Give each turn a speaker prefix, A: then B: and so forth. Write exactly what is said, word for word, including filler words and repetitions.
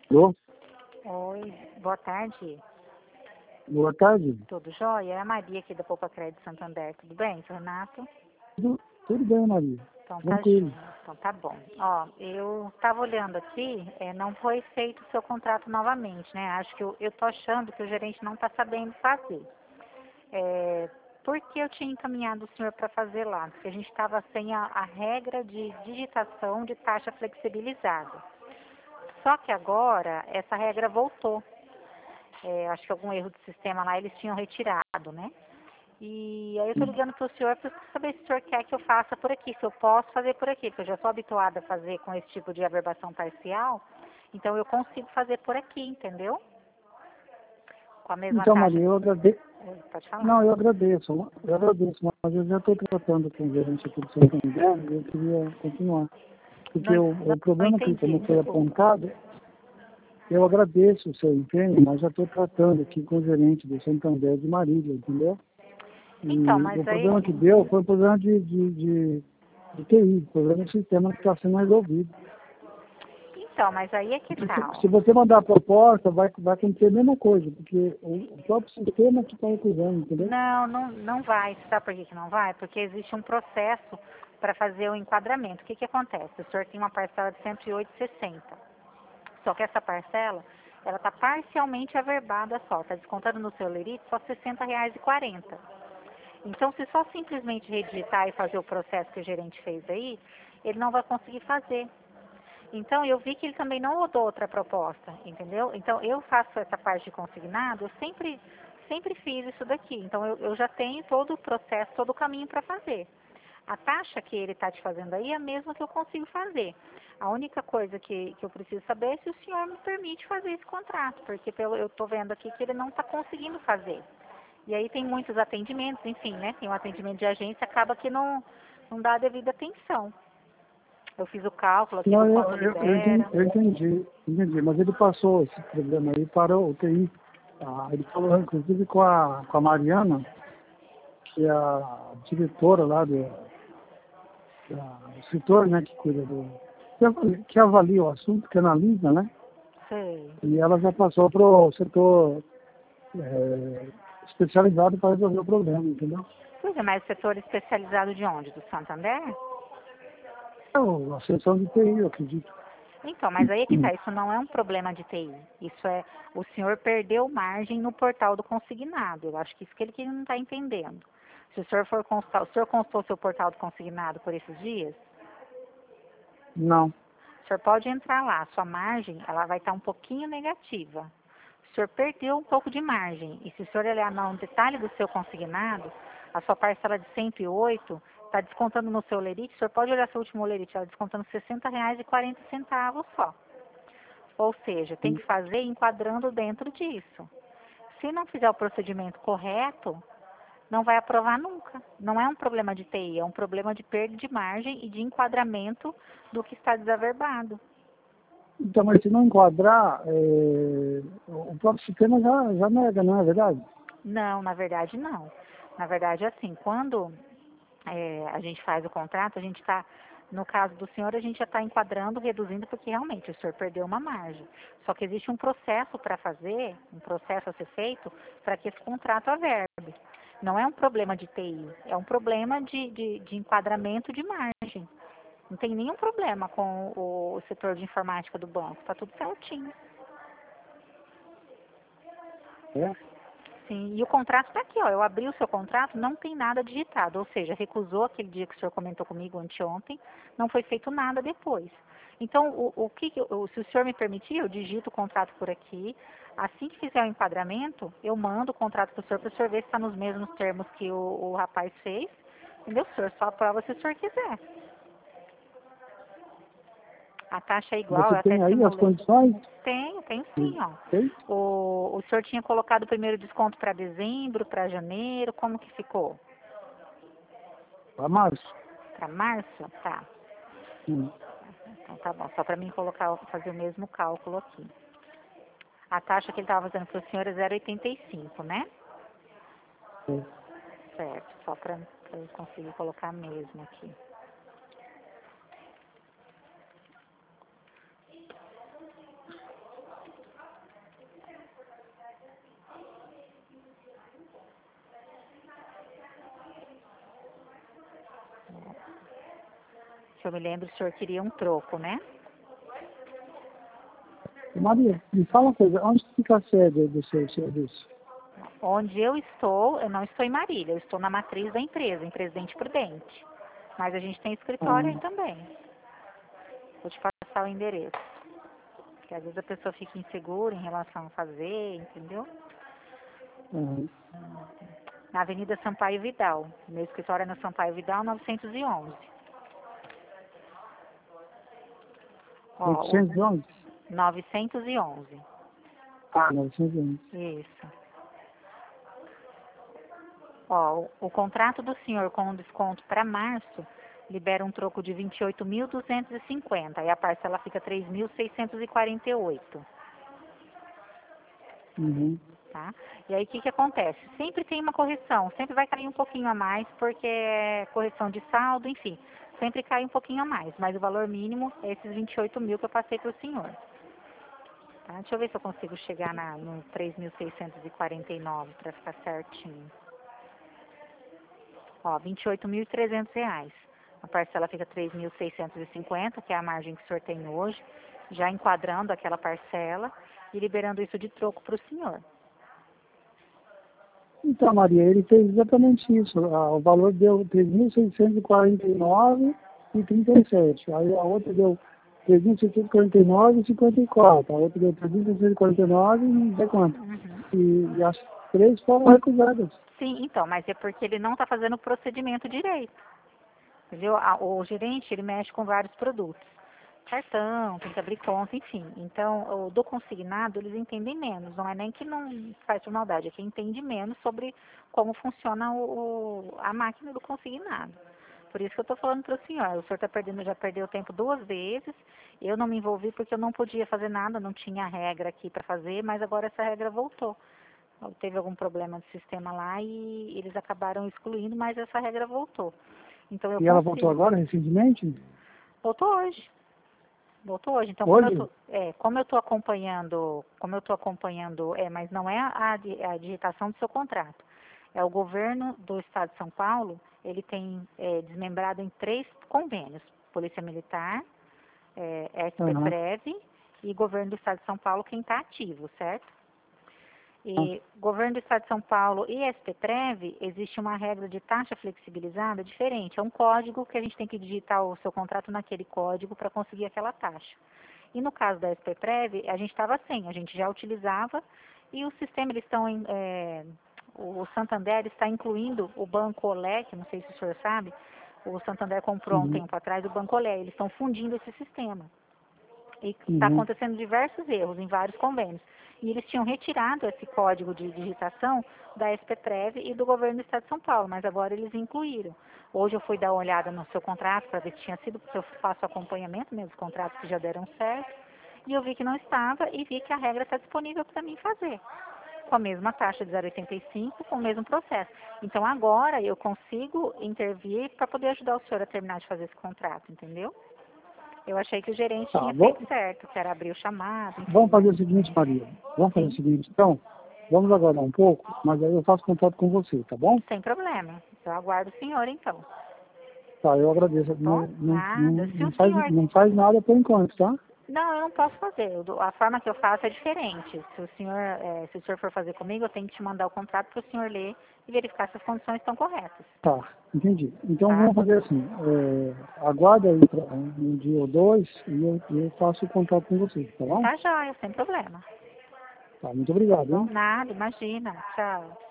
A: Alô?
B: Oi, boa tarde.
A: Boa tarde.
B: Tudo jóia? É a Maria aqui da Poupa Crédito Santander. Tudo bem, seu Renato?
A: Tudo, tudo bem, Maria.
B: Então tá,
A: Tranquilo.
B: jóia. Então tá bom. Ó, eu estava olhando aqui, é, não foi feito o seu contrato novamente, né? Acho que eu, eu tô achando que o gerente não está sabendo fazer. É, porque eu tinha encaminhado o senhor para fazer lá? Porque a gente estava sem a, a regra de digitação de taxa flexibilizada. Só que agora essa regra voltou. É, acho que algum erro de sistema lá eles tinham retirado, né? E aí eu tô ligando pro senhor para saber se o senhor quer que eu faça por aqui, se eu posso fazer por aqui, porque eu já sou habituada a fazer com esse tipo de averbação parcial, então eu consigo fazer por aqui, entendeu? Com a mesma
A: Então,
B: taxa.
A: Maria, eu agradeço.
B: É, pode falar.
A: Não, eu agradeço. Eu agradeço, mas eu já estou tratando com o gerente aqui do Santander e eu queria continuar. Porque
B: Não,
A: o,
B: não,
A: o
B: não
A: problema que,
B: entendi,
A: como foi
B: desculpa.
A: apontado, eu agradeço o seu empenho, mas já estou tratando aqui com o gerente do Santander de Marília, entendeu?
B: Então,
A: E
B: mas
A: o
B: aí.
A: problema que deu foi um problema de, de, de, de T I, problema de sistema que está sendo resolvido.
B: Então, mas aí é que
A: Se,
B: tá, ó.
A: se você mandar a proposta, vai, vai acontecer a mesma coisa, porque o, o próprio sistema que está recusando, entendeu?
B: Não, não, não vai. Sabe por que, que não vai? Porque existe um processo para fazer o enquadramento. O que, que acontece? O senhor tem uma parcela de cento e oito e sessenta. Só que essa parcela, ela está parcialmente averbada só. Está descontando no seu lerite só sessenta reais e quarenta. Então, se só simplesmente redigitar e fazer o processo que o gerente fez aí, ele não vai conseguir fazer. Então, eu vi que ele também não rodou outra proposta, entendeu? Então, eu faço essa parte de consignado, eu sempre, sempre fiz isso daqui. Então, eu, eu já tenho todo o processo, todo o caminho para fazer. A taxa que ele está te fazendo aí é a mesma que eu consigo fazer. A única coisa que, que eu preciso saber é se o senhor me permite fazer esse contrato, porque pelo, eu estou vendo aqui que ele não está conseguindo fazer. E aí tem muitos atendimentos, enfim, né? Tem um atendimento de agência, acaba que não, não dá a devida atenção. Eu fiz o cálculo aqui
A: Não,
B: do
A: eu,
B: quanto
A: eu, eu entendi,
B: libera.
A: eu entendi, entendi, mas ele passou esse problema aí para o T I. Ah, ele falou, inclusive, com a, com a Mariana, que é a diretora lá do, da, do setor, né, que cuida do... Que avalia, que avalia o assunto, que analisa, né?
B: Sei.
A: E ela já passou para o setor é, especializado para resolver o problema, entendeu?
B: Pois é, mas o setor especializado de onde? Do Santander?
A: É a seção de T I, eu acredito.
B: Então, mas aí é que tá, isso não é um problema de T I. Isso é, o senhor perdeu margem no portal do consignado. Eu acho que isso que ele que não está entendendo. Se o senhor for constar, o senhor constou seu portal do consignado por esses dias?
A: Não.
B: O senhor pode entrar lá, sua margem, ela vai estar um pouquinho negativa. O senhor perdeu um pouco de margem. E se o senhor olhar no detalhe do seu consignado, a sua parcela de cento e oito está descontando no seu lerite, o senhor pode olhar seu último lerite, ela descontando sessenta reais e quarenta centavos só. Ou seja, tem que fazer enquadrando dentro disso. Se não fizer o procedimento correto, não vai aprovar nunca. Não é um problema de T I, é um problema de perda de margem e de enquadramento do que está desaverbado.
A: Então, mas se não enquadrar, é, o próprio sistema já, já nega, não é verdade?
B: Não, na verdade não. Na verdade, assim, quando é, a gente faz o contrato, a gente está, no caso do senhor, a gente já está enquadrando, reduzindo, porque realmente o senhor perdeu uma margem. Só que existe um processo para fazer, um processo a ser feito, para que esse contrato averbe. Não é um problema de T I, é um problema de, de, de enquadramento de margem. Não tem nenhum problema com o setor de informática do banco, está tudo certinho.
A: É.
B: Sim, e o contrato está aqui, ó. Eu abri o seu contrato, não tem nada digitado, ou seja, recusou aquele dia que o senhor comentou comigo anteontem, não foi feito nada depois. Então, o, o que, o, se o senhor me permitir, eu digito o contrato por aqui. Assim que fizer o enquadramento, eu mando o contrato para o senhor, para o senhor ver se está nos mesmos termos que o, o rapaz fez. Entendeu? O senhor só aprova se o senhor quiser. A taxa é igual,
A: Você
B: eu até
A: tem aí as
B: simulei.
A: condições?
B: Tenho, tenho sim, ó.
A: Tem?
B: O, o senhor tinha colocado o primeiro desconto para dezembro, para janeiro, como que ficou?
A: Para março.
B: Para março? Tá.
A: Hum.
B: Então tá bom, só para mim colocar, fazer o mesmo cálculo aqui. A taxa que ele estava fazendo para o senhor é zero vírgula oitenta e cinco, né?
A: É.
B: Certo, só para eu conseguir colocar mesmo aqui. que eu me lembro, o senhor queria um troco, né?
A: Maria, me fala uma coisa, onde fica a sede do seu serviço?
B: Onde eu estou, eu não estou em Marília, eu estou na matriz da empresa, em Presidente Prudente. Mas a gente tem escritório aí
A: Ah,
B: também. Vou te passar o endereço. Porque às vezes a pessoa fica insegura em relação a fazer, entendeu?
A: ah,
B: Na Avenida Sampaio Vidal. Meu escritório é na Sampaio Vidal novecentos e onze. Ó, o
A: oitocentos e onze?
B: novecentos e onze.
A: Ah, novecentos e onze.
B: Isso. Ó, o, o contrato do senhor com desconto para março libera um troco de vinte e oito mil duzentos e cinquenta e a parcela fica três mil seiscentos e quarenta e oito.
A: Uhum.
B: Tá? E aí o que, que acontece? Sempre tem uma correção, sempre vai cair um pouquinho a mais, porque é correção de saldo, enfim, sempre cai um pouquinho a mais, mas o valor mínimo é esses vinte e oito mil que eu passei para o senhor. Tá? Deixa eu ver se eu consigo chegar na, no três mil seiscentos e quarenta e nove para ficar certinho. Ó, vinte e oito mil e trezentos reais. A parcela fica três mil seiscentos e cinquenta, que é a margem que o senhor tem hoje, já enquadrando aquela parcela e liberando isso de troco para o senhor.
A: Então, Maria, ele fez exatamente isso. Ah, o valor deu três mil seiscentos e quarenta e nove e trinta e sete. Aí a outra deu três mil seiscentos e quarenta e nove e cinquenta e quatro. A outra deu três mil seiscentos e quarenta e nove e não sei quanto.
B: Uhum.
A: E, e as três foram recusadas.
B: Sim, então, mas é porque ele não está fazendo o procedimento direito. Entendeu? A- O gerente, ele mexe com vários produtos. Cartão, tem que abrir conta, enfim. Então, o do consignado, eles entendem menos. Não é nem que não faz por maldade, é que entende menos sobre como funciona o, o- a máquina do consignado. Por isso que eu estou falando para o senhor. O senhor tá perdendo, já perdeu tempo duas vezes. Eu não me envolvi porque eu não podia fazer nada, não tinha regra aqui para fazer, mas agora essa regra voltou. Teve algum problema de sistema lá e eles acabaram excluindo, mas essa regra voltou. Então eu
A: E ela voltou
B: consigo.
A: agora, recentemente?
B: Voltou hoje. Voltou hoje. Então, como eu
A: Hoje?
B: tô, é, como eu tô acompanhando, como eu tô acompanhando, é, mas não é a, di- a digitação do seu contrato. É o governo do Estado de São Paulo, ele tem é, desmembrado em três convênios: Polícia Militar, é,
A: Aham.
B: SPPREV e governo do Estado de São Paulo, quem está ativo, certo?
A: Ah,
B: E governo do Estado de São Paulo e SPPREV, existe uma regra de taxa flexibilizada diferente. É um código que a gente tem que digitar o seu contrato naquele código para conseguir aquela taxa. E no caso da SPPREV, a gente estava sem, a gente já utilizava e o sistema, eles estão em, é, o Santander está incluindo o Banco Olé, que não sei se o senhor sabe, o Santander comprou há um
A: uhum.
B: tempo atrás o Banco Olé, eles estão fundindo esse sistema. E está
A: Uhum.
B: acontecendo diversos erros em vários convênios. E eles tinham retirado esse código de digitação da SPPREV e do governo do Estado de São Paulo, mas agora eles incluíram. Hoje eu fui dar uma olhada no seu contrato para ver se tinha sido, porque eu faço acompanhamento mesmo, os contratos que já deram certo, e eu vi que não estava e vi que a regra está disponível para mim fazer. Com a mesma taxa de zero vírgula oitenta e cinco, com o mesmo processo. Então agora eu consigo intervir para poder ajudar o senhor a terminar de fazer esse contrato, entendeu? Eu achei que o gerente
A: Tá,
B: tinha
A: vou,
B: feito certo, que era abrir o chamado, enfim,
A: vamos fazer
B: mas
A: o seguinte, Maria. Vamos fazer o
B: sim,
A: seguinte, então. Vamos aguardar um pouco, mas aí eu faço contato com você, tá bom?
B: sem problema. Eu aguardo o senhor então,
A: Tá, eu agradeço.
B: tá
A: Não,
B: bom?
A: não,
B: Nada.
A: não,
B: Se
A: não,
B: o
A: faz,
B: senhor...
A: não faz nada por enquanto, tá?
B: Não, eu não posso fazer. Eu dou- A forma que eu faço é diferente. Se o senhor, eh, se o senhor for fazer comigo, eu tenho que te mandar o contrato para o senhor ler e verificar se as condições estão corretas,
A: Tá, entendi. Então
B: tá?
A: vamos fazer assim, é, aguarda aí pra, um dia ou dois e eu, eu faço o contato com você, tá bom?
B: Tá jóia, sem problema.
A: Tá, muito
B: Tá
A: obrigado,
B: bom?
A: hein?
B: Nada, imagina. Tchau.